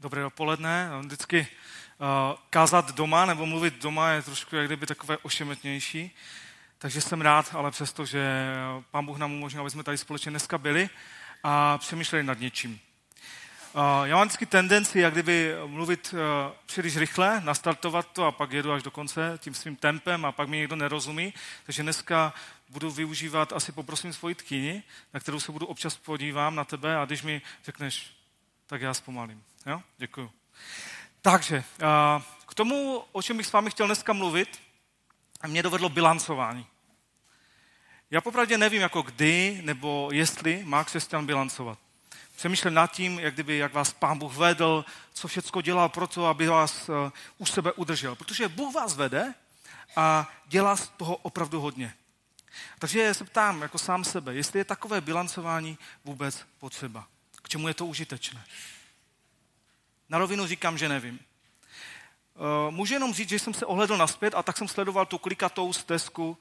Dobré dopoledne. Vždycky kázat doma nebo mluvit doma je trošku jak kdyby takové ošemetnější. Takže jsem rád, ale přesto, že Pán Bůh nám umožnil, aby jsme tady společně dneska byli a přemýšleli nad něčím. Já mám vždycky tendenci, jak kdyby mluvit příliš rychle, nastartovat to a pak jedu až do konce tím svým tempem a pak mi někdo nerozumí. Takže dneska budu využívat, asi poprosím svoji tkyni, na kterou se budu občas podívám na tebe a když mi řekneš, tak já zpomalím. Jo? Děkuju. Takže k tomu, o čem bych s vámi chtěl dneska mluvit, mě dovedlo bilancování. Já popravdě nevím, jako kdy nebo jestli má křesťan bilancovat. Přemýšlím nad tím, jak vás Pán Bůh vedl, co všecko dělal pro to, aby vás u sebe udržel. Protože Bůh vás vede a dělá z toho opravdu hodně. Takže se ptám jako sám sebe, jestli je takové bilancování vůbec potřeba. K čemu je to užitečné? Na rovinu říkám, že nevím. Můžu jenom říct, že jsem se ohledl nazpět a tak jsem sledoval tu klikatou stezku,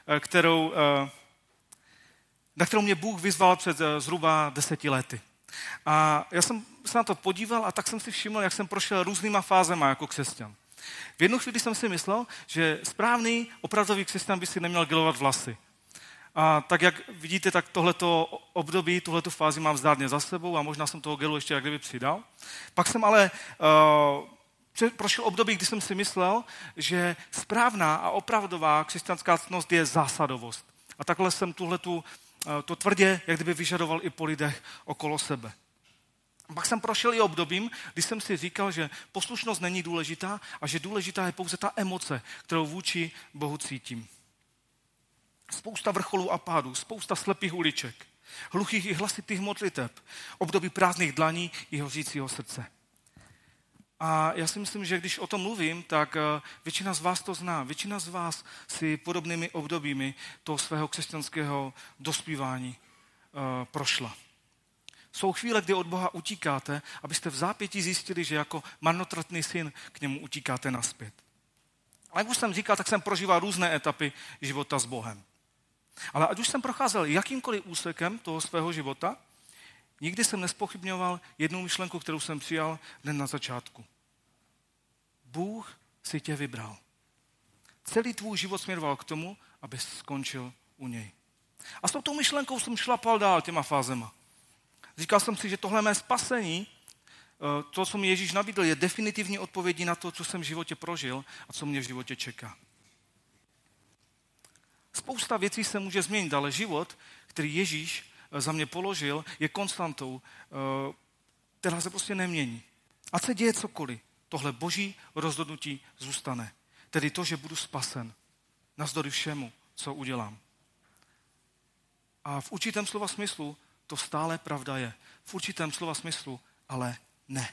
na kterou mě Bůh vyzval před zhruba 10 lety. A já jsem se na to podíval a tak jsem si všiml, jak jsem prošel různýma fázema jako křesťan. V jednu chvíli jsem si myslel, že správný, opravdový křesťan by si neměl gelovat vlasy. A tak jak vidíte, tak tohleto období, tuhletu fázi mám zdárně za sebou a možná jsem toho gelu ještě jak kdyby přidal. Pak jsem ale prošel období, kdy jsem si myslel, že správná a opravdová křesťanská ctnost je zásadovost. A takhle jsem to tvrdě jak kdyby vyžadoval i po lidech okolo sebe. Pak jsem prošel i obdobím, kdy jsem si říkal, že poslušnost není důležitá a že důležitá je pouze ta emoce, kterou vůči Bohu cítím. Spousta vrcholů a pádů, spousta slepých uliček, hluchých i hlasitých modliteb, období prázdných dlaní i hořícího srdce. A já si myslím, že když o tom mluvím, tak většina z vás to zná. Většina z vás si podobnými obdobími toho svého křesťanského dospívání prošla. Jsou chvíle, kdy od Boha utíkáte, abyste v zápětí zjistili, že jako marnotratný syn k němu utíkáte nazpět. A jak už jsem říkal, tak jsem prožíval různé etapy života s Bohem. Ale ať už jsem procházel jakýmkoliv úsekem toho svého života, nikdy jsem nespochybňoval jednu myšlenku, kterou jsem přijal hned na začátku. Bůh si tě vybral. Celý tvůj život směroval k tomu, aby skončil u něj. A s touto myšlenkou jsem šlapal dál těma fázema. Říkal jsem si, že tohle mé spasení, to, co mi Ježíš nabídl, je definitivní odpovědí na to, co jsem v životě prožil a co mě v životě čeká. Spousta věcí se může změnit, ale život, který Ježíš za mě položil, je konstantou, která se prostě nemění. A se děje cokoliv, tohle boží rozhodnutí zůstane. Tedy to, že budu spasen navzdory všemu, co udělám. A v určitém slova smyslu to stále pravda je. V určitém slova smyslu, ale ne.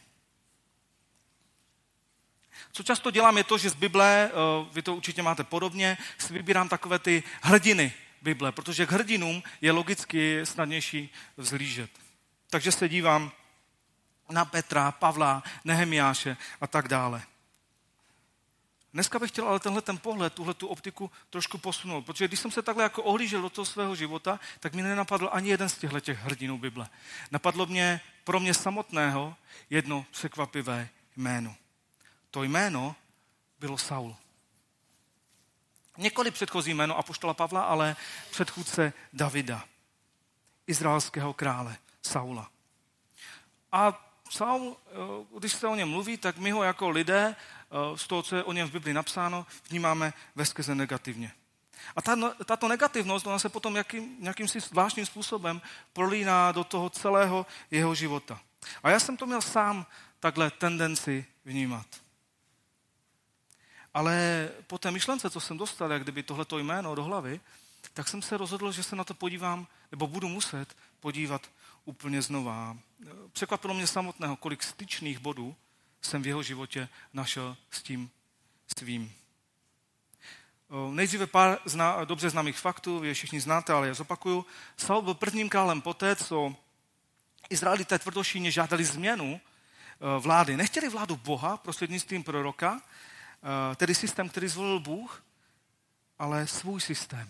Co často dělám je to, že z Bible, vy to určitě máte podobně, si vybírám takové ty hrdiny Bible, protože k hrdinům je logicky snadnější vzhlížet. Takže se dívám na Petra, Pavla, Nehemiáše a tak dále. Dneska bych chtěl ale ten pohled, tuhletu optiku trošku posunout, protože když jsem se takhle jako ohlížel do toho svého života, tak mi nenapadl ani jeden z těchto hrdinů Bible. Napadlo mě pro mě samotného jedno překvapivé jméno. To jméno bylo Saul. Několik předchozí jméno apoštola Pavla, ale předchůdce Davida, izraelského krále Saula. A Saul, když se o něm mluví, tak my ho jako lidé z toho, co je o něm v Bibli napsáno, vnímáme veskrze negativně. A tato negativnost, ona se potom nějakým si zvláštním způsobem prolíná do toho celého jeho života. A já jsem to měl sám takhle tendenci vnímat. Ale po té myšlence, co jsem dostal, jak kdyby tohleto jméno do hlavy, tak jsem se rozhodl, že se na to podívám, nebo budu muset podívat úplně znova. Překvapilo mě samotného, kolik styčných bodů jsem v jeho životě našel s tím svým. Nejdříve pár dobře známých faktů, vy je všichni znáte, ale je zopakuju. Saul byl prvním králem poté, co Izraelité tvrdošíjně žádali změnu vlády. Nechtěli vládu Boha prostřednictvím proroka, tedy systém, který zvolil Bůh, ale svůj systém.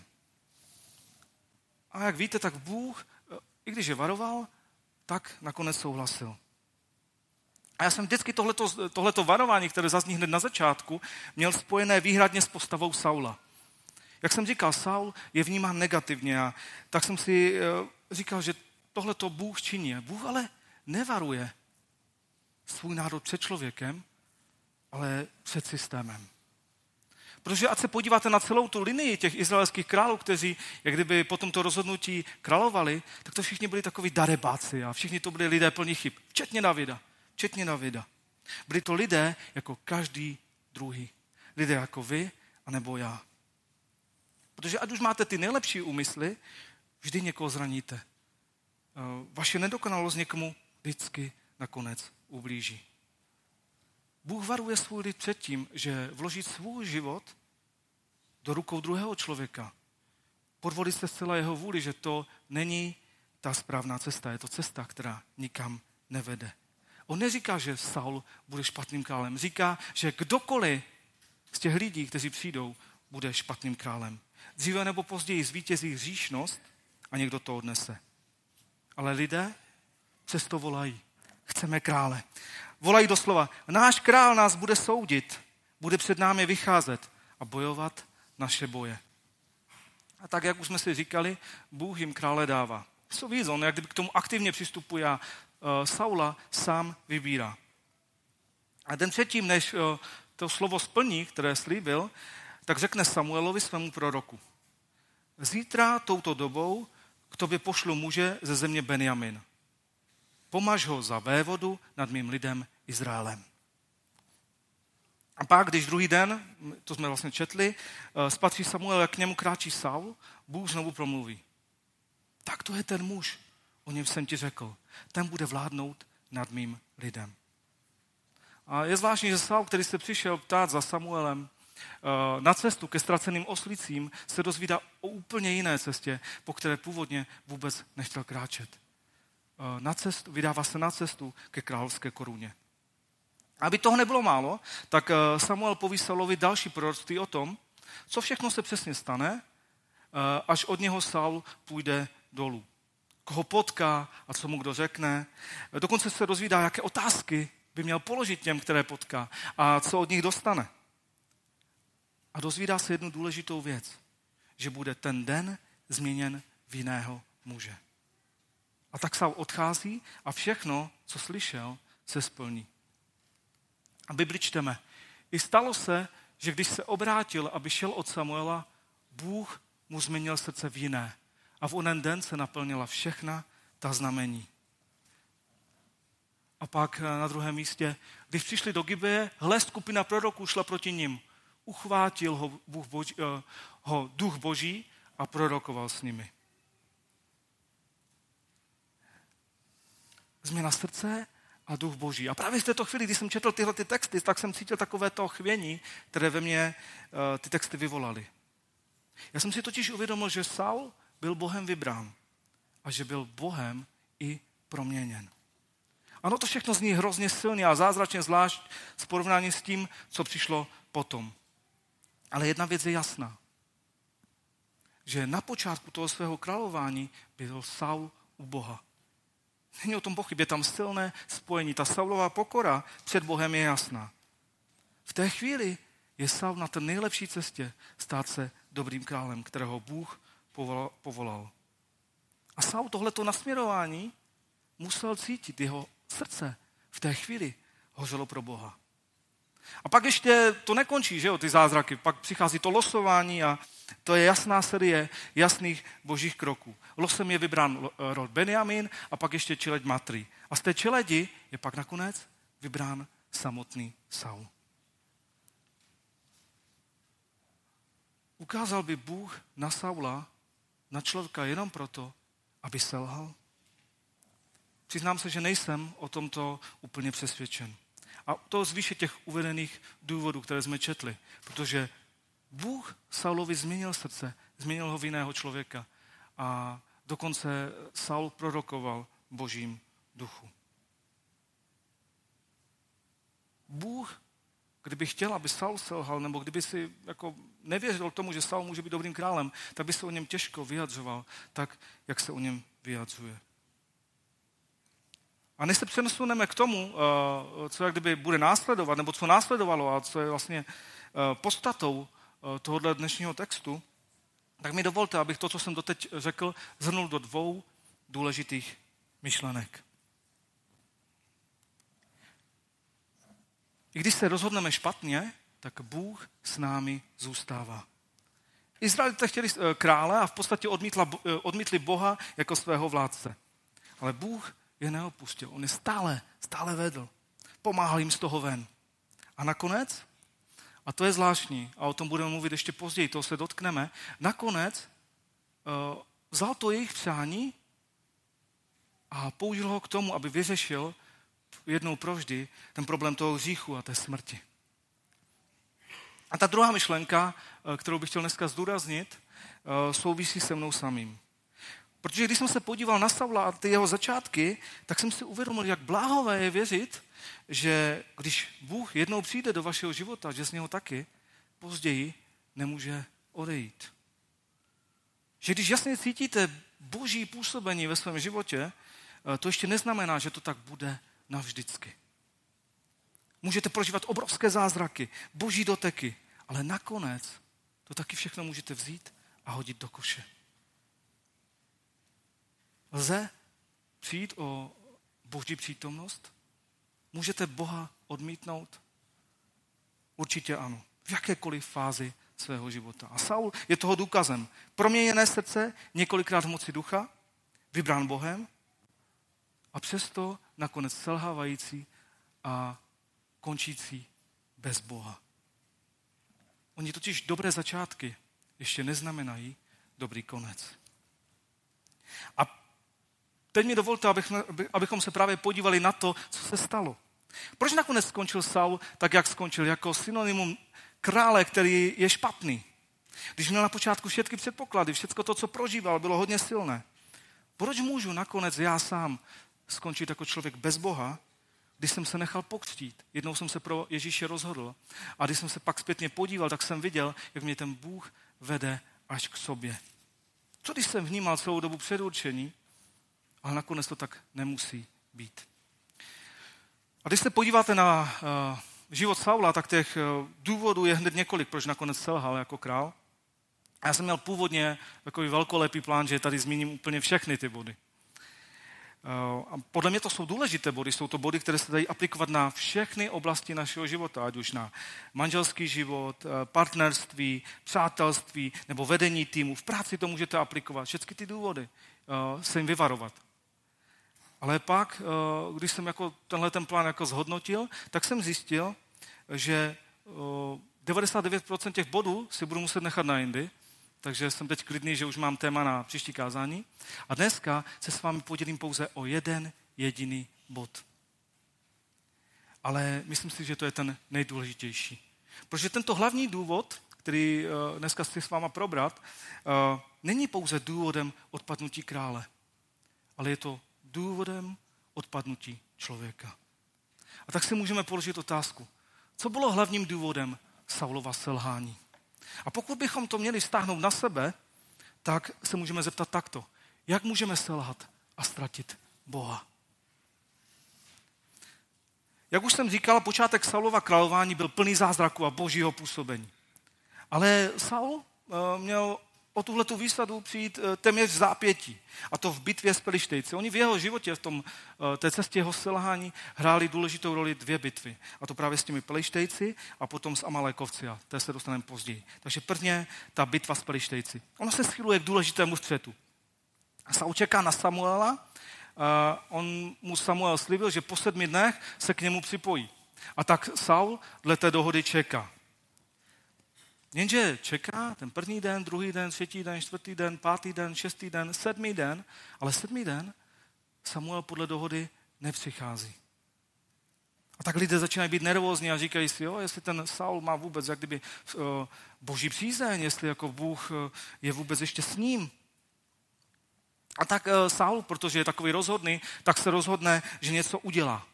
A jak víte, tak Bůh, i když je varoval, tak nakonec souhlasil. A já jsem vždycky tohleto varování, které zazní hned na začátku, měl spojené výhradně s postavou Saula. Jak jsem říkal, Saul je vnímán negativně a tak jsem si říkal, že tohleto Bůh činí. Bůh ale nevaruje svůj národ před člověkem, ale před systémem. Protože ať se podíváte na celou tu linii těch izraelských králů, kteří, jak kdyby po tomto rozhodnutí královali, tak to všichni byli takoví darebáci a všichni to byli lidé plní chyb. Včetně Davida. Byli to lidé jako každý druhý. Lidé jako vy, anebo já. Protože ať už máte ty nejlepší úmysly, vždy někoho zraníte. Vaše nedokonalost někomu vždycky nakonec ublíží. Bůh varuje svůj lid před tím, že vložit svůj život do rukou druhého člověka, podvolit se zcela jeho vůli, že to není ta správná cesta. Je to cesta, která nikam nevede. On neříká, že Saul bude špatným králem. Říká, že kdokoliv z těch lidí, kteří přijdou, bude špatným králem. Dříve nebo později zvítězí hříšnost a někdo to odnese. Ale lidé přesto volají. Chceme krále. Volají doslova, náš král nás bude soudit, bude před námi vycházet a bojovat naše boje. A tak, jak už jsme si říkali, Bůh jim krále dává. Co víc, on jak kdyby k tomu aktivně přistupuje a Saula sám vybírá. A den předtím, než to slovo splní, které slíbil, tak řekne Samuelovi, svému proroku. Zítra touto dobou k tobě pošlu muže ze země Benjamin. Pomaž ho za vévodu nad mým lidem Izraelem. A pak, když druhý den, to jsme vlastně četli, spatří Samuel, jak k němu kráčí Saul, Bůh znovu promluví. Tak to je ten muž, o něm jsem ti řekl. Ten bude vládnout nad mým lidem. A je zvláštní, že Saul, který se přišel ptát za Samuelem na cestu ke ztraceným oslicím, se dozvídá o úplně jiné cestě, po které původně vůbec nechtěl kráčet. Vydává se na cestu ke královské koruně. Aby toho nebylo málo, tak Samuel poví Saulovi další proroctví o tom, co všechno se přesně stane, až od něho Saul půjde dolů. Koho potká a co mu kdo řekne. Dokonce se dozvídá, jaké otázky by měl položit těm, které potká a co od nich dostane. A dozvídá se jednu důležitou věc, že bude ten den změněn v jiného muže. A tak Saul odchází a všechno, co slyšel, se splní. A Bibli čteme. I stalo se, že když se obrátil, aby šel od Samuela, Bůh mu změnil srdce v jiné. A v onen den se naplnila všechna ta znamení. A pak na druhém místě, když přišli do Gibeje, hle, skupina proroků šla proti nim. Uchvátil ho duch Boží a prorokoval s nimi. Změna srdce a duch Boží. A právě v této chvíli, když jsem četl tyhle texty, tak jsem cítil takové to chvění, které ve mně ty texty vyvolaly. Já jsem si totiž uvědomil, že Saul byl Bohem vybrán a že byl Bohem i proměněn. Ano, to všechno zní hrozně silně a zázračně, zvlášť s porovnáním s tím, co přišlo potom. Ale jedna věc je jasná. Že na počátku toho svého králování byl Saul u Boha. Není o tom pochyb, je tam silné spojení. Ta Saulova pokora před Bohem je jasná. V té chvíli je Saul na té nejlepší cestě stát se dobrým králem, kterého Bůh povolal. A Saul tohleto nasměrování musel cítit, jeho srdce v té chvíli hořelo pro Boha. A pak ještě to nekončí, že jo, ty zázraky. Pak přichází to losování a to je jasná série jasných božích kroků. Losem je vybrán rod Benjamin a pak ještě čeleď Matry. A z té čeledi je pak nakonec vybrán samotný Saul. Ukázal by Bůh na Saula, na člověka jenom proto, aby selhal? Přiznám se, že nejsem o tomto úplně přesvědčen. A to z výše těch uvedených důvodů, které jsme četli. Protože Bůh Saulovi změnil srdce, změnil ho v jiného člověka. A dokonce Saul prorokoval Božím duchu. Bůh, kdyby chtěl, aby Saul selhal, nebo kdyby si jako nevěřil tomu, že Saul může být dobrým králem, tak by se o něm těžko vyjadřoval, tak, jak se o něm vyjadřuje. A než se přesuneme k tomu, co jak kdyby bude následovat, nebo co následovalo a co je vlastně podstatou tohoto dnešního textu, tak mi dovolte, abych to, co jsem doteď řekl, zhrnul do 2 důležitých myšlenek. I když se rozhodneme špatně, tak Bůh s námi zůstává. Izraelité chtěli krále a v podstatě odmítli Boha jako svého vládce. Ale Bůh je neopustil. On je stále vedl. Pomáhal jim z toho ven. A nakonec, a to je zvláštní, a o tom budeme mluvit ještě později, toho se dotkneme, nakonec vzal to jejich přání a použil ho k tomu, aby vyřešil jednou provždy ten problém toho hříchu a té smrti. A ta druhá myšlenka, kterou bych chtěl dneska zdůraznit, souvisí se mnou samým. Protože když jsem se podíval na Saula a ty jeho začátky, tak jsem si uvědomil, jak bláhové je věřit, že když Bůh jednou přijde do vašeho života, že z něho taky později nemůže odejít. Že když jasně cítíte Boží působení ve svém životě, to ještě neznamená, že to tak bude navždycky. Můžete prožívat obrovské zázraky, Boží doteky, ale nakonec to taky všechno můžete vzít a hodit do koše. Lze přijít o Boží přítomnost? Můžete Boha odmítnout? Určitě ano. V jakékoliv fázi svého života. A Saul je toho důkazem. Proměněné srdce, několikrát v moci ducha, vybrán Bohem a přesto nakonec selhávající a končící bez Boha. Oni totiž dobré začátky ještě neznamenají dobrý konec. A teď mi dovolte, abychom se právě podívali na to, co se stalo. Proč nakonec skončil Saul tak, jak skončil? Jako synonymum krále, který je špatný. Když měl na počátku všechny předpoklady, všechno to, co prožíval, bylo hodně silné. Proč můžu nakonec já sám skončit jako člověk bez Boha, když jsem se nechal pokřtít? Jednou jsem se pro Ježíše rozhodl a když jsem se pak zpětně podíval, tak jsem viděl, jak mě ten Bůh vede až k sobě. Co když jsem vnímal celou dobu předurčení, ale nakonec to tak nemusí být. A když se podíváte na život Saula, tak těch důvodů je hned několik, proč nakonec selhal jako král. A já jsem měl původně takový velkolepý plán, že tady zmíním úplně všechny ty body. A podle mě to jsou důležité body, jsou to body, které se dají aplikovat na všechny oblasti našeho života, ať už na manželský život, partnerství, přátelství nebo vedení týmu. V práci to můžete aplikovat, všechny ty důvody se jim vyvarovat. Ale pak, když jsem tenhle plán zhodnotil, tak jsem zjistil, že 99% těch bodů si budu muset nechat na jindy, takže jsem teď klidný, že už mám téma na příští kázání. A dneska se s vámi podělím pouze o jeden jediný bod. Ale myslím si, že to je ten nejdůležitější. Protože tento hlavní důvod, který dneska chci s váma probrat, není pouze důvodem odpadnutí krále, ale je to důvodem odpadnutí člověka. A tak si můžeme položit otázku, co bylo hlavním důvodem Saulova selhání? A pokud bychom to měli stáhnout na sebe, tak se můžeme zeptat takto. Jak můžeme selhat a ztratit Boha? Jak už jsem říkal, počátek Saulova králování byl plný zázraků a Božího působení. Ale Saul měl o tuhletu výsadu přijít téměř v zápětí. A to v bitvě s Pelištejci. Oni v jeho životě, té cestě jeho selhání, hráli důležitou roli 2 bitvy. A to právě s těmi Pelištejci a potom s Amalékovci. A té se dostaneme později. Takže prvně ta bitva s Pelištejci. Ona se schyluje k důležitému střetu. Saul čeká na Samuela. On mu Samuel slíbil, že po 7 dnech se k němu připojí. A tak Saul dle té dohody čeká. Jenže čeká ten první den, druhý den, 3. den, 4. den, 5. den, 6. den, 7. den, ale 7. den Samuel podle dohody nepřichází. A tak lidé začínají být nervózní a říkají si, jestli ten Saul má vůbec jak kdyby Boží přízeň, jestli jako Bůh je vůbec ještě s ním. A tak Saul, protože je takový rozhodný, tak se rozhodne, že něco udělá.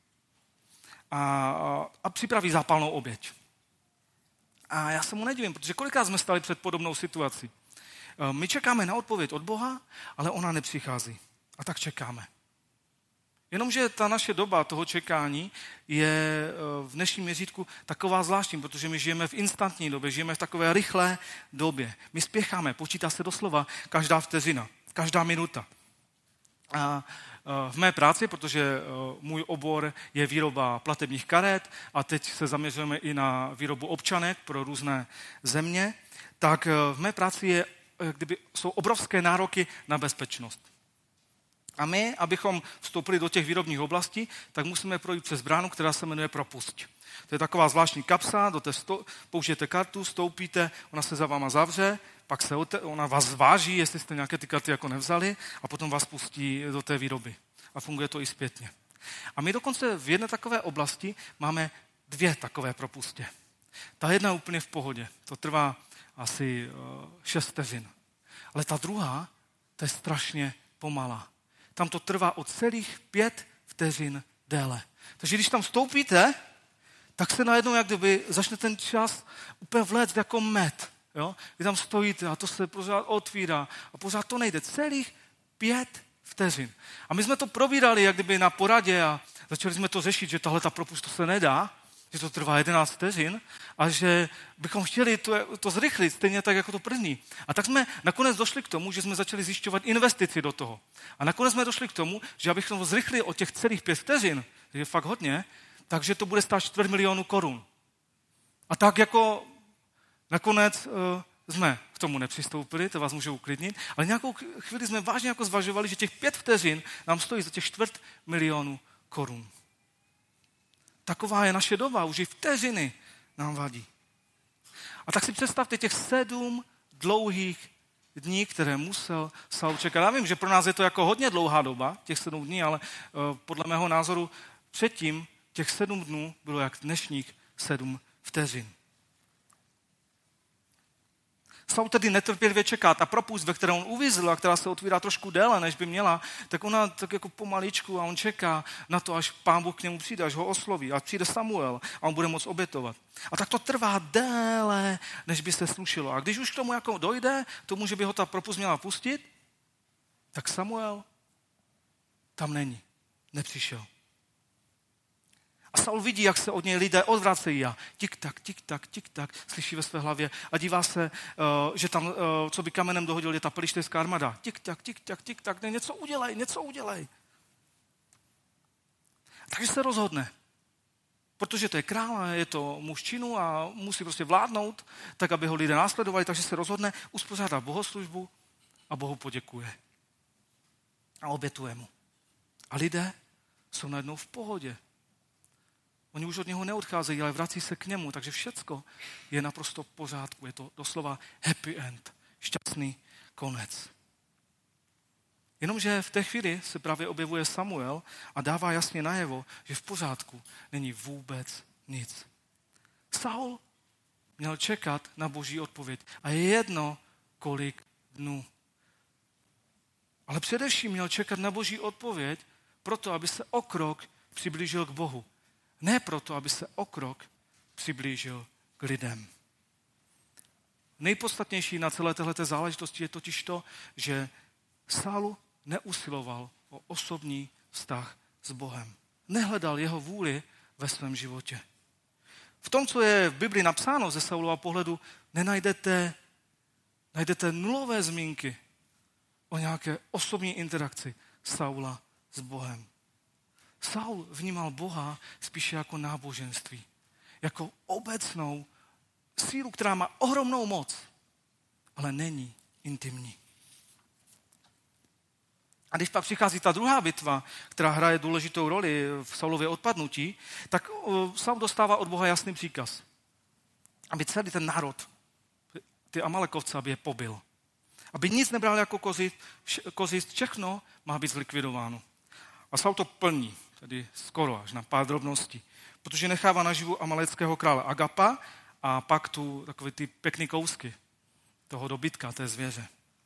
A připraví zápalnou oběť. A já se mu nedivím, protože kolikrát jsme stali před podobnou situací. My čekáme na odpověď od Boha, ale ona nepřichází. A tak čekáme. Jenomže ta naše doba toho čekání je v dnešním měřítku taková zvláštní, protože my žijeme v instantní době, žijeme v takové rychlé době. My spěcháme, počítá se doslova každá vteřina, každá minuta. A v mé práci, protože můj obor je výroba platebních karet a teď se zaměřujeme i na výrobu občanek pro různé země, tak v mé práci jsou obrovské nároky na bezpečnost. A my, abychom vstoupili do těch výrobních oblastí, tak musíme projít přes bránu, která se jmenuje propusť. To je taková zvláštní kapsa, použijete kartu, vstoupíte, ona se za váma zavře, pak ona vás zváží, jestli jste nějaké ty karty jako nevzali a potom vás pustí do té výroby. A funguje to i zpětně. A my dokonce v jedné takové oblasti máme 2 takové propustě. Ta jedna je úplně v pohodě, to trvá asi 6 vteřin. Ale ta druhá, to je strašně pomalá. Tam to trvá o celých 5 vteřin déle. Takže když tam vstoupíte, tak se najednou, jak kdyby začne ten čas úplně vléct jako med. Jo? Vy tam stojíte a to se pořád otvírá a pořád to nejde. Celých 5 vteřin. A my jsme to probírali jak kdyby na poradě a začali jsme to řešit, že tahle ta propust to se nedá, že to trvá 11 vteřin a že bychom chtěli to zrychlit, stejně tak jako to první. A tak jsme nakonec došli k tomu, že jsme začali zjišťovat investici do toho. A nakonec jsme došli k tomu, že abychom to zrychlili o těch celých 5 vteřin, to je fakt hodně, takže to bude stát 4 miliony korun. A tak jako nakonec jsme k tomu nepřistoupili, to vás můžu uklidnit, ale nějakou chvíli jsme vážně jako zvažovali, že těch 5 vteřin nám stojí za těch 4 milionů korun. Taková je naše doba, už i vteřiny nám vadí. A tak si představte těch 7 dlouhých dní, které musel Saul čekat. Já vím, že pro nás je to jako hodně dlouhá doba, těch 7 dní, ale podle mého názoru předtím těch 7 dnů bylo jak dnešních 7 vteřin. Saul tedy netrpělivě čeká. Ta propust, ve které on uvízl a která se otvírá trošku déle, než by měla, tak ona tak jako pomaličku a on čeká na to, až Pán Bůh k němu přijde, až ho osloví, až přijde Samuel a on bude moct obětovat. A tak to trvá déle, než by se slušilo. A když už k tomu jako dojde, tomu, že by ho ta propust měla pustit, tak Samuel tam není, nepřišel. A Saul vidí, jak se od něj lidé odvracejí a tik-tak, slyší ve své hlavě a dívá se, že tam, co by kamenem dohodil, je ta pelištejská armáda. Tik-tak, ne, něco udělej. Takže se rozhodne. Protože to je král a je to muž činu a musí prostě vládnout, tak aby ho lidé následovali, takže se rozhodne, uspořádá bohoslužbu a Bohu poděkuje. A obětuje mu. A lidé jsou najednou v pohodě. Oni už od něho neodcházejí, ale vrací se k němu, takže všecko je naprosto v pořádku. Je to doslova happy end, šťastný konec. Jenomže v té chvíli se právě objevuje Samuel a dává jasně najevo, že v pořádku není vůbec nic. Saul měl čekat na Boží odpověď a je jedno, kolik dnů. Ale především měl čekat na Boží odpověď proto, aby se o krok přiblížil k Bohu. Ne proto, aby se o krok přiblížil k lidem. Nejpodstatnější na celé téhleté záležitosti je totiž to, že Saul neusiloval o osobní vztah s Bohem. Nehledal jeho vůli ve svém životě. V tom, co je v Bibli napsáno ze Saulova pohledu, najdete nulové zmínky o nějaké osobní interakci Saula s Bohem. Saul vnímal Boha spíše jako náboženství, jako obecnou sílu, která má ohromnou moc, ale není intimní. A když pak přichází ta druhá bitva, která hraje důležitou roli v Saulově odpadnutí, tak Saul dostává od Boha jasný příkaz, aby celý ten národ, ty Amalekovce, aby je pobil. Aby nic nebral jako kozist, všechno má být zlikvidováno. A Saul to plní, tedy skoro až na pár drobností, protože nechává naživu amaleckého krále Agapa a pak tu takové ty pěkný kousky toho dobytka, té zvěře.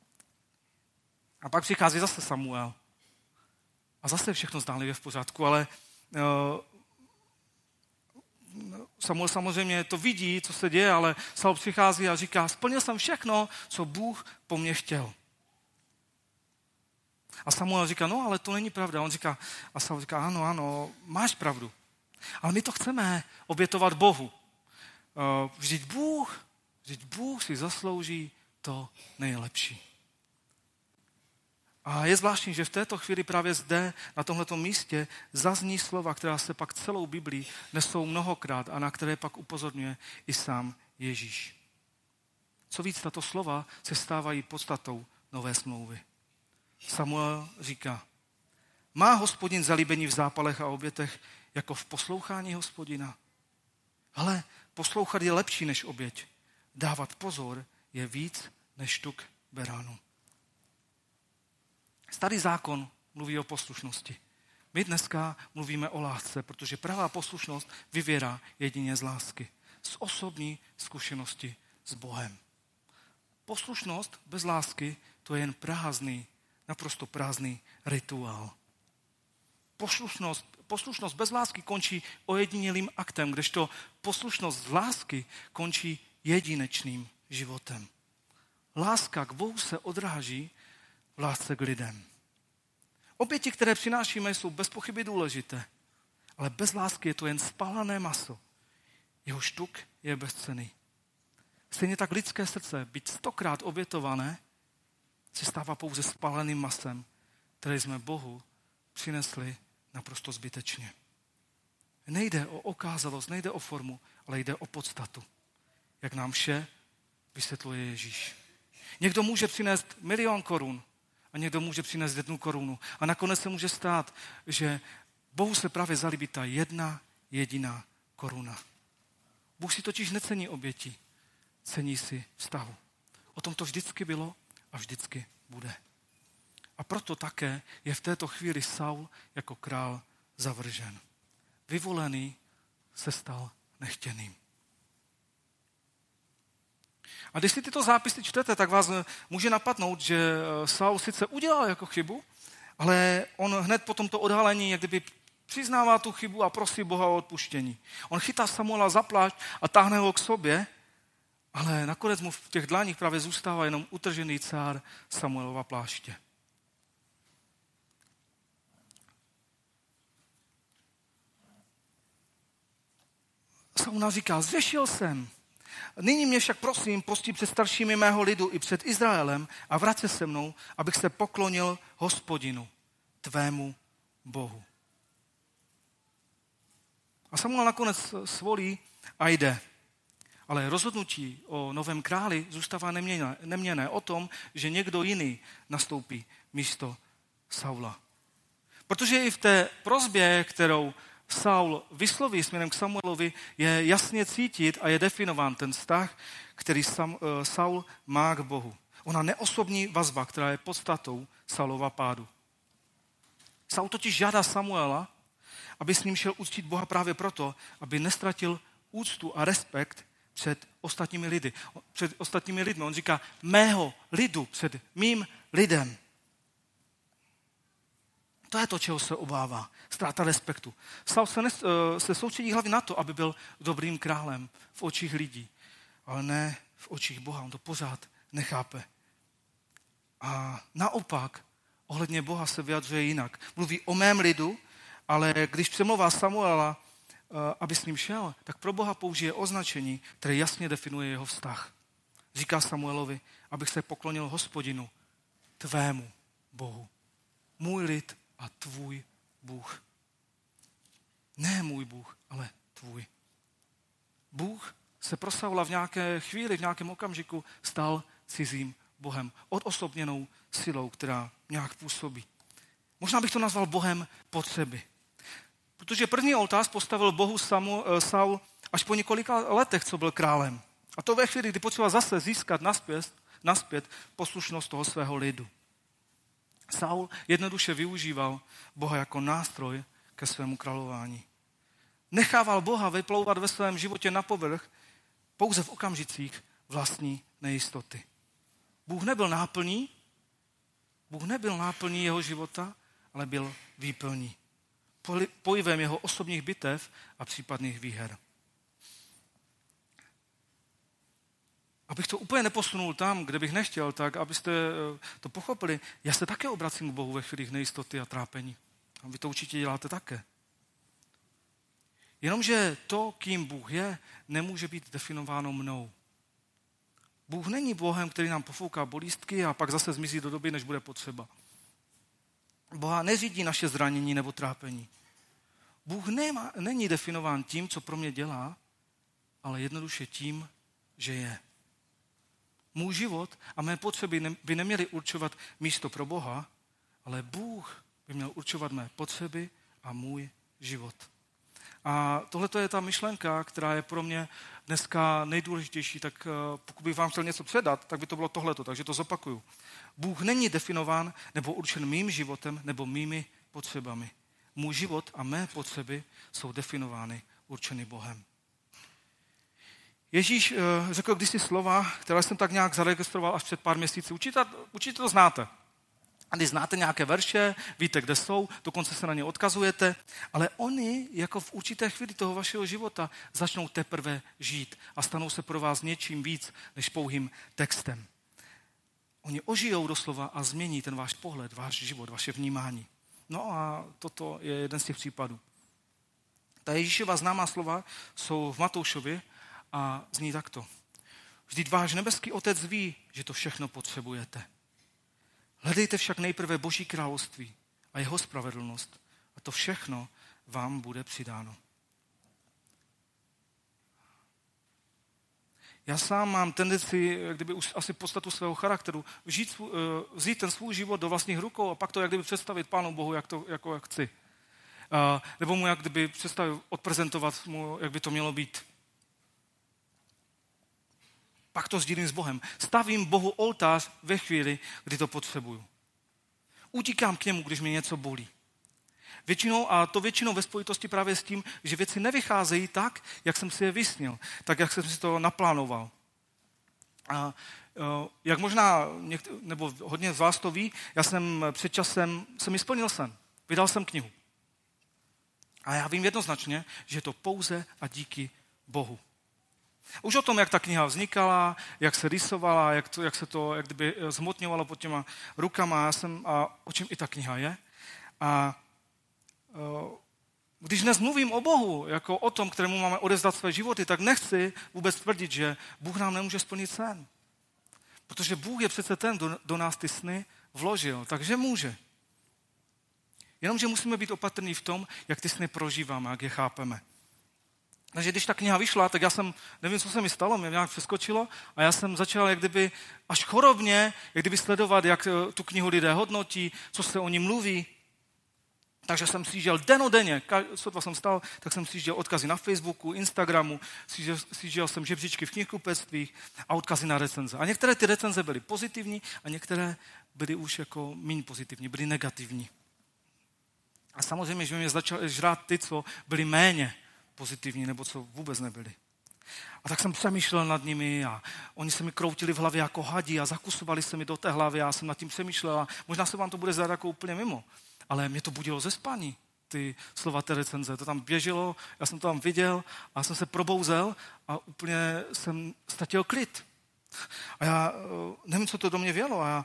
A pak přichází zase Samuel. A zase všechno zdánlivě v pořádku, ale Samuel samozřejmě to vidí, co se děje, ale Saul přichází a říká, splnil jsem všechno, co Bůh po mně chtěl. A Samuel říká, no ale to není pravda. A Saul říká, ano, máš pravdu. Ale my to chceme obětovat Bohu. Vždyť Bůh si zaslouží to nejlepší. A je zvláštní, že v této chvíli právě zde, na tomhletom místě, zazní slova, která se pak celou Biblii nesou mnohokrát a na které pak upozorňuje i sám Ježíš. Co víc, tato slova se stávají podstatou nové smlouvy. Samuel říká, má Hospodin zalíbení v zápalech a obětech jako v poslouchání Hospodina? Ale poslouchat je lepší než oběť. Dávat pozor je víc než tuk beránu. Starý zákon mluví o poslušnosti. My dneska mluvíme o lásce, protože pravá poslušnost vyvěrá jedině z lásky, z osobní zkušenosti s Bohem. Poslušnost bez lásky to je jen naprosto prázdný rituál. Poslušnost bez lásky končí ojedinělým aktem, kdežto poslušnost z lásky končí jedinečným životem. Láska k Bohu se odráží v lásce k lidem. Oběti, které přinášíme, jsou bez pochyby důležité, ale bez lásky je to jen spálené maso. Jehož tuk je bezcenný. Stejně tak lidské srdce, byť 100krát obětované, se stává pouze spáleným masem, které jsme Bohu přinesli naprosto zbytečně. Nejde o okázalost, nejde o formu, ale jde o podstatu. Jak nám vše vysvětluje Ježíš. Někdo může přinést 1 000 000 korun a někdo může přinést 1 korunu. A nakonec se může stát, že Bohu se právě zalíbí ta jedna jediná koruna. Bůh si totiž necení oběti, cení si vztahu. O tom to vždycky bylo a vždycky bude. A proto také je v této chvíli Saul jako král zavržen. Vyvolený se stal nechtěným. A když si tyto zápisy čtete, tak vás může napadnout, že Saul sice udělal jako chybu, ale on hned po tomto odhalení jak kdyby přiznává tu chybu a prosí Boha o odpuštění. On chytá Samuela za plášť a táhne ho k sobě, ale nakonec mu v těch dlaních právě zůstává jenom utržený cár Samuelova pláště. Saul říká, zřešil jsem. Nyní mě však prosím, posti před staršími mého lidu i před Izraelem a vrať se se mnou, abych se poklonil Hospodinu, tvému Bohu. A Samuel nakonec svolí a jde. Ale rozhodnutí o novém králi zůstává neměnné o tom, že někdo jiný nastoupí místo Saula. Protože i v té prosbě, kterou Saul vysloví směrem k Samuelovi, je jasně cítit a je definován ten vztah, který Saul má k Bohu. Ona neosobní vazba, která je podstatou Saulova pádu. Saul totiž žádá Samuela, aby s ním šel uctít Boha právě proto, aby nestratil úctu a respekt před ostatními lidmi. On říká, mého lidu, před mým lidem. To je to, čeho se obává. Ztráta respektu. Saul se soustředí hlavně na to, aby byl dobrým králem v očích lidí, ale ne v očích Boha. On to pořád nechápe. A naopak, ohledně Boha se vyjadřuje jinak. Mluví o mém lidu, ale když přemlouvá Samuela, aby s ním šel, tak pro Boha použije označení, které jasně definuje jeho vztah. Říká Samuelovi, abych se poklonil Hospodinu, tvému Bohu. Můj lid a tvůj Bůh. Ne můj Bůh, ale tvůj. Bůh se pro Saula v nějaké chvíli, v nějakém okamžiku stal cizím Bohem. Odosobněnou silou, která nějak působí. Možná bych to nazval Bohem potřeby. Protože první oltář postavil Bohu Saul až po několika letech, co byl králem. A to ve chvíli, kdy potřeboval zase získat naspět poslušnost toho svého lidu. Saul jednoduše využíval Boha jako nástroj ke svému králování. Nechával Boha vyplouvat ve svém životě na povrch pouze v okamžicích vlastní nejistoty. Bůh nebyl náplní jeho života, ale byl výplní. Pojivem jeho osobních bitev a případných výher. A Abych to úplně neposunul tam, kde bych nechtěl, tak abyste to pochopili, já se také obracím k Bohu ve chvílích nejistoty a trápení. A vy to určitě děláte také. Jenomže to, kým Bůh je, nemůže být definováno mnou. Bůh není Bohem, který nám pofouká bolístky a pak zase zmizí do doby, než bude potřeba. Boha neřídí naše zranění nebo trápení. Bůh není definován tím, co pro mě dělá, ale jednoduše tím, že je. Můj život a mé potřeby by neměly určovat místo pro Boha, ale Bůh by měl určovat mé potřeby a můj život. A tohle je ta myšlenka, která je pro mě dneska nejdůležitější, tak pokud bych vám chtěl něco předat, tak by to bylo tohleto, takže to zopakuju. Bůh není definován nebo určen mým životem nebo mými potřebami. Můj život a mé potřeby jsou definovány, určeny Bohem. Ježíš řekl kdysi slova, která jsem tak nějak zaregistroval až před pár měsíci. Určitě to znáte. A když znáte nějaké verše, víte, kde jsou, dokonce se na ně odkazujete, ale oni jako v určité chvíli toho vašeho života začnou teprve žít a stanou se pro vás něčím víc než pouhým textem. Oni ožijou doslova a změní ten váš pohled, váš život, vaše vnímání. No a toto je jeden z těch případů. Ta Ježíšova známá slova jsou v Matoušovi a zní takto. Vždyť váš nebeský Otec ví, že to všechno potřebujete. Hledejte však nejprve Boží království a jeho spravedlnost a to všechno vám bude přidáno. Já sám mám tendenci, kdyby už asi podstatu svého charakteru, vzít ten svůj život do vlastních rukou a pak to jak kdyby představit Pánu Bohu, jak chci. Nebo mu jak kdyby představit, odprezentovat mu, jak by to mělo být. Pak to sdílím s Bohem. Stavím Bohu oltář ve chvíli, kdy to potřebuju. Utíkám k němu, když mě něco bolí. Většinou ve spojitosti právě s tím, že věci nevycházejí tak, jak jsem si je vysnil, tak, jak jsem si to naplánoval. A jak možná, nebo hodně z vás to ví, já jsem před časem mi splnil sen. Vydal jsem knihu. A já vím jednoznačně, že je to pouze a díky Bohu. Už o tom, jak ta kniha vznikala, jak se rysovala, jak se to jak kdyby zhmotňovalo pod těma rukama a o čem i ta kniha je. A když dnes mluvím o Bohu, jako o tom, kterému máme odevzdat své životy, tak nechci vůbec tvrdit, že Bůh nám nemůže splnit sen. Protože Bůh je přece ten, kdo do nás ty sny vložil, takže může. Jenomže musíme být opatrní v tom, jak ty sny prožíváme, jak je chápeme. Takže když ta kniha vyšla, tak já jsem, nevím, co se mi stalo, mě nějak přeskočilo a já jsem začal jak kdyby až chorobně, jak kdyby sledovat, jak tu knihu lidé hodnotí, co se o ní mluví. Takže jsem sjížděl dennodenně, sotva jsem stal, tak jsem sjížděl odkazy na Facebooku, Instagramu, sjížděl jsem žebříčky v knihkupectvích a odkazy na recenze. A některé ty recenze byly pozitivní a některé byly už jako méně pozitivní, byly negativní. A samozřejmě, že mě začaly žrát ty, co byly méně pozitivní, nebo co vůbec nebyly. A tak jsem přemýšlel nad nimi a oni se mi kroutili v hlavě jako hadi a zakusovali se mi do té hlavy a já jsem nad tím přemýšlel a možná se vám to bude zdát jako úplně mimo. Ale mě to budilo ze spání, ty slova té recenze. To tam běželo, já jsem to tam viděl a jsem se probouzel a úplně jsem ztratil klid. A já nevím, co to do mě vělo. A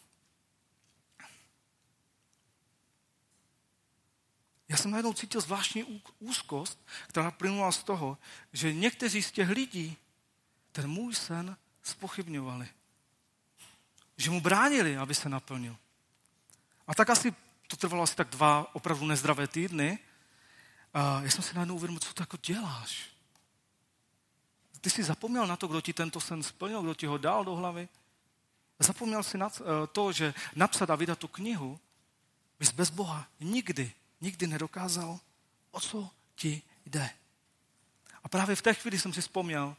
já jsem najednou cítil zvláštní úzkost, která plynula z toho, že někteří z těch lidí ten můj sen zpochybňovali. Že mu bránili, aby se naplnil. A tak to trvalo asi tak 2 opravdu nezdravé týdny. A já jsem si najednou uvědomil, co to jako děláš. Ty jsi zapomněl na to, kdo ti tento sen splnil, kdo ti ho dal do hlavy. Zapomněl si na to, že napsat a vydat tu knihu bys bez Boha nikdy nedokázal, o co ti jde. A právě v té chvíli jsem si vzpomněl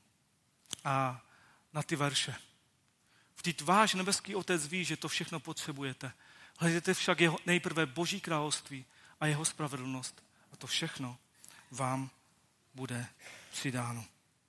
na ty verše. Vždyť váš nebeský Otec ví, že to všechno potřebujete. Hledejte však nejprve Boží království a jeho spravedlnost a to všechno vám bude přidáno.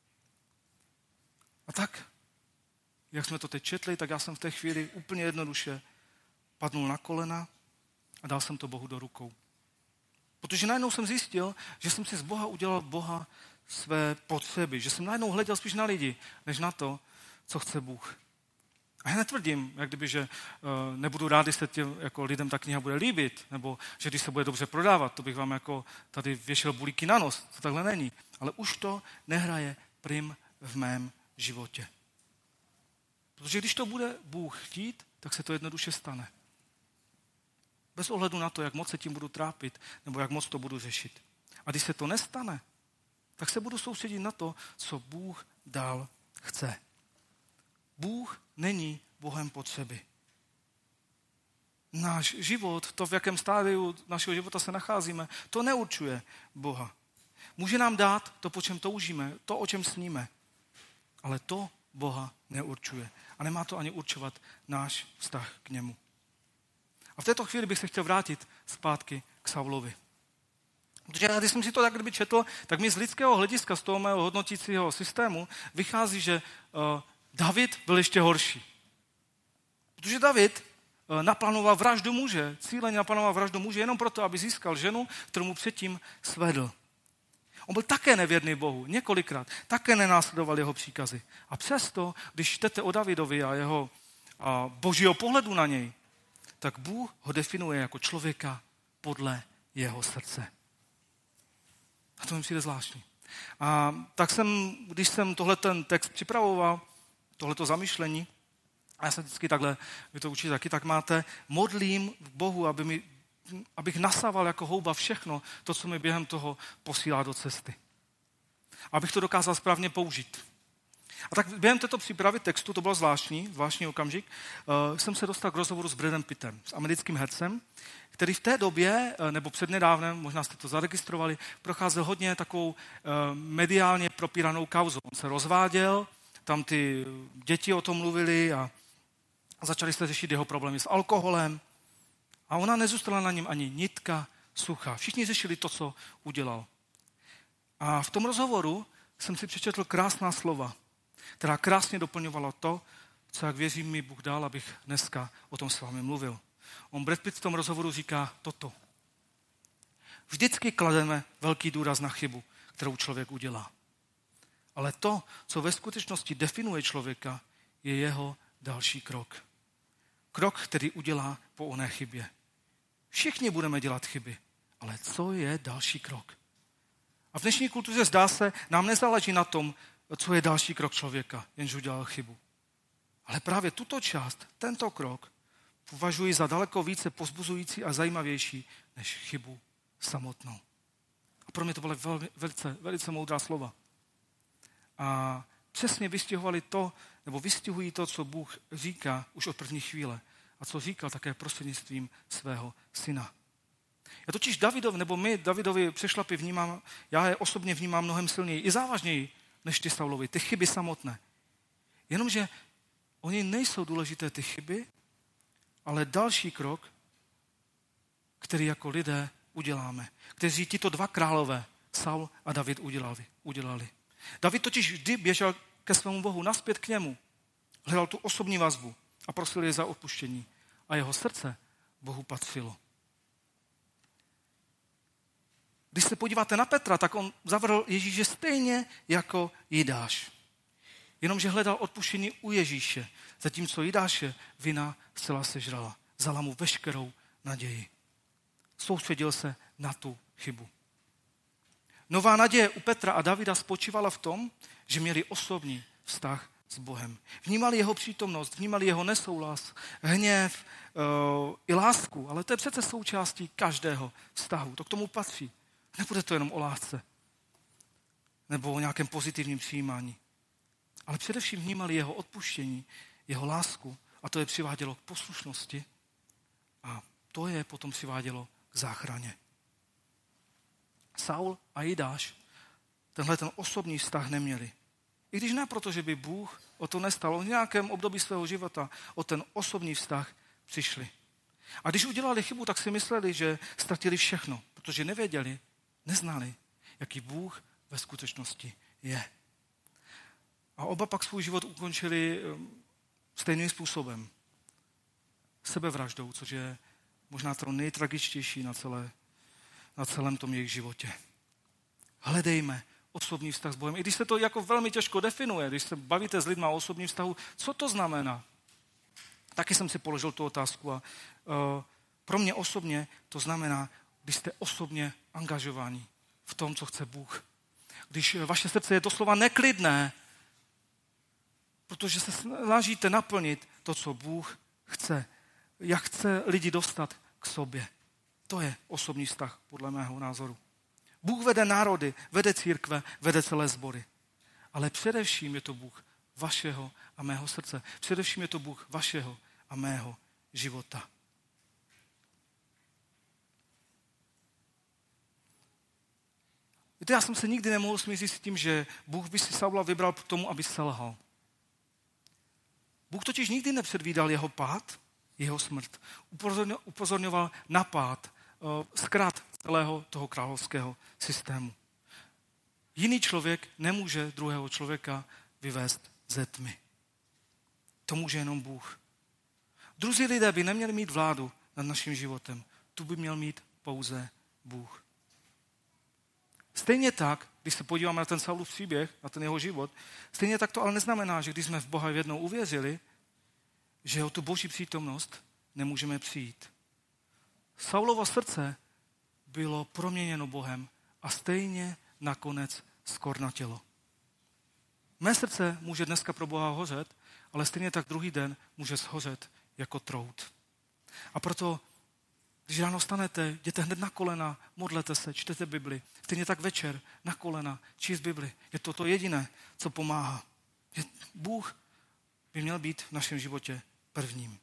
A tak, jak jsme to teď četli, tak já jsem v té chvíli úplně jednoduše padnul na kolena a dal jsem to Bohu do rukou. Protože najednou jsem zjistil, že jsem si z Boha udělal Boha své potřeby, že jsem najednou hleděl spíš na lidi, než na to, co chce Bůh. A já netvrdím, jak kdyby, že nebudu rád, když se těm jako lidem ta kniha bude líbit, nebo že když se bude dobře prodávat, to bych vám jako tady věšel bulíky na nos, to takhle není. Ale už to nehraje prim v mém životě. Protože když to bude Bůh chtít, tak se to jednoduše stane. Bez ohledu na to, jak moc se tím budu trápit, nebo jak moc to budu řešit. A když se to nestane, tak se budu soustředit na to, co Bůh dál chce. Bůh není Bohem potřeby. Náš život, to v jakém stádiu našeho života se nacházíme, to neurčuje Boha. Může nám dát to, po čem toužíme, to, o čem sníme, ale to Boha neurčuje. A nemá to ani určovat náš vztah k němu. A v této chvíli bych se chtěl vrátit zpátky k Saulovi. Protože když jsem si to tak kdyby četl, tak mi z lidského hlediska, z toho mého hodnotícího systému, vychází, že David byl ještě horší. Protože David naplánoval vraždu muže, cíleně naplánoval vraždu muže jenom proto, aby získal ženu, kterou mu předtím svedl. On byl také nevěrný Bohu, několikrát, také nenásledoval jeho příkazy. A přesto, když čtete o Davidovi a jeho božího pohledu na něj, tak Bůh ho definuje jako člověka podle jeho srdce. A to mi přijde zvláštní. A tak když jsem tohle ten text připravoval, tohleto zamyšlení, a já jsem vždycky takhle, vy to určitě taky tak máte, modlím k Bohu, abych nasával jako houba všechno to, co mi během toho posílá do cesty. Abych to dokázal správně použít. A tak během této přípravy textu, to bylo zvláštní okamžik, jsem se dostal k rozhovoru s Bradem Pittem, s americkým hercem, který v té době, nebo přednedávnem, možná jste to zaregistrovali, procházel hodně takovou mediálně propíranou kauzou. On se rozváděl, tam ty děti o tom mluvili a začali se řešit jeho problémy s alkoholem. A ona nezůstala na něm ani nitka suchá. Všichni řešili to, co udělal. A v tom rozhovoru jsem si přečetl krásná slova, která krásně doplňovala to, co, jak věřím, mi Bůh dal, abych dneska o tom s vámi mluvil. Brad Pitt v tom rozhovoru říká toto. Vždycky klademe velký důraz na chybu, kterou člověk udělá. Ale to, co ve skutečnosti definuje člověka, je jeho další krok. Krok, který udělá po oné chybě. Všichni budeme dělat chyby, ale co je další krok? A v dnešní kultuře zdá se, nám nezáleží na tom, co je další krok člověka, jenž udělal chybu. Ale právě tuto část, tento krok, považuji za daleko více povzbuzující a zajímavější než chybu samotnou. A pro mě to byla velice moudrá slova. A přesně vystihují to, co Bůh říká už od první chvíle a co říkal také prostřednictvím svého syna. Já totiž Davidovi přešlapy vnímám, já je osobně vnímám mnohem silněji, i závažněji než ty Saulovi, ty chyby samotné. Jenomže oni nejsou důležité ty chyby, ale další krok, který jako lidé uděláme, kteří tito dva králové, Saul a David, udělali. David totiž vždy běžel ke svému Bohu, nazpět k němu. Hledal tu osobní vazbu a prosil je za odpuštění. A jeho srdce Bohu patřilo. Když se podíváte na Petra, tak on zavrhl Ježíše stejně jako Jidáš. Jenomže hledal odpuštění u Ježíše, zatímco Jidáše vina zcela sežrala. Vzala mu veškerou naději. Soustředil se na tu chybu. Nová naděje u Petra a Davida spočívala v tom, že měli osobní vztah s Bohem. Vnímali jeho přítomnost, vnímali jeho nesouhlas, hněv i lásku, ale to je přece součástí každého vztahu. To k tomu patří. Nebude to jenom o lásce nebo o nějakém pozitivním přijímání. Ale především vnímali jeho odpuštění, jeho lásku a to je přivádělo k poslušnosti a to je potom přivádělo k záchraně. Saul a Jidáš tenhle ten osobní vztah neměli. I když ne proto, že by Bůh o to nestal, v nějakém období svého života o ten osobní vztah přišli. A když udělali chybu, tak si mysleli, že ztratili všechno, protože nevěděli, neznali, jaký Bůh ve skutečnosti je. A oba pak svůj život ukončili stejným způsobem. Sebevraždou, což je možná to nejtragičtější na celém tom jejich životě. Hledejme osobní vztah s Bohem. I když se to jako velmi těžko definuje, když se bavíte s lidmi o osobním vztahu, co to znamená? Taky jsem si položil tu otázku a pro mě osobně to znamená, když jste osobně angažovaní v tom, co chce Bůh. Když vaše srdce je doslova neklidné, protože se snažíte naplnit to, co Bůh chce. Jak chce lidi dostat k sobě. To je osobní vztah, podle mého názoru. Bůh vede národy, vede církve, vede celé sbory. Ale především je to Bůh vašeho a mého srdce. Především je to Bůh vašeho a mého života. Víte, já jsem se nikdy nemohl smířit s tím, že Bůh by si Saula vybral k tomu, aby selhal. Bůh totiž nikdy nepředvídal jeho pád, jeho smrt. Upozorňoval na pád, zkrat celého toho královského systému. Jiný člověk nemůže druhého člověka vyvést ze tmy. To může jenom Bůh. Druzí lidé by neměli mít vládu nad naším životem. Tu by měl mít pouze Bůh. Stejně tak, když se podíváme na ten Saulův příběh, na ten jeho život, stejně tak to ale neznamená, že když jsme v Boha jednou uvěřili, že o tu Boží přítomnost nemůžeme přijít. Saulovo srdce bylo proměněno Bohem a stejně nakonec zkornatělo. Mé srdce může dneska pro Boha hořet, ale stejně tak druhý den může shořet jako trout. A proto, když ráno stanete, jděte hned na kolena, modlete se, čtete Bibli. Stejně tak večer na kolena, číst Bibli. Je to jediné, co pomáhá. Bůh by měl být v našem životě prvním.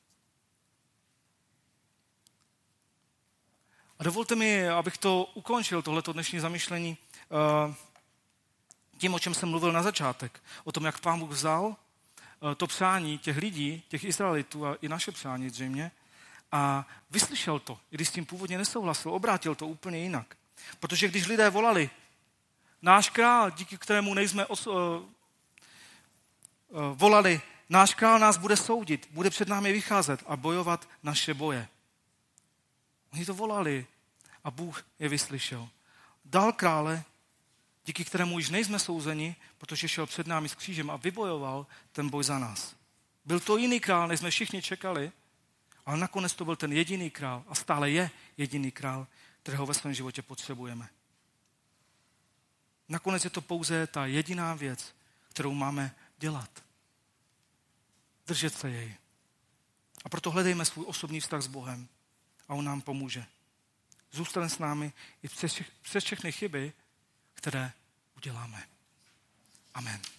A dovolte mi, abych to ukončil, tohleto dnešní zamyšlení, tím, o čem jsem mluvil na začátek. O tom, jak Pán Bůh vzal to přání těch lidí, těch Izraelitů a i naše přání zřejmě, a vyslyšel to, i když s tím původně nesouhlasil, obrátil to úplně jinak. Protože když lidé volali, náš král, díky kterému nejsme volali, náš král nás bude soudit, bude před námi vycházet a bojovat naše boje. Oni to volali a Bůh je vyslyšel. Dal krále, díky kterému již nejsme souzeni, protože šel před námi s křížem a vybojoval ten boj za nás. Byl to jiný král, než jsme všichni čekali, ale nakonec to byl ten jediný král a stále je jediný král, kterého ve svém životě potřebujeme. Nakonec je to pouze ta jediná věc, kterou máme dělat. Držet se jej. A proto hledejme svůj osobní vztah s Bohem a on nám pomůže. Zůstane s námi i přes všechny chyby, které uděláme. Amen.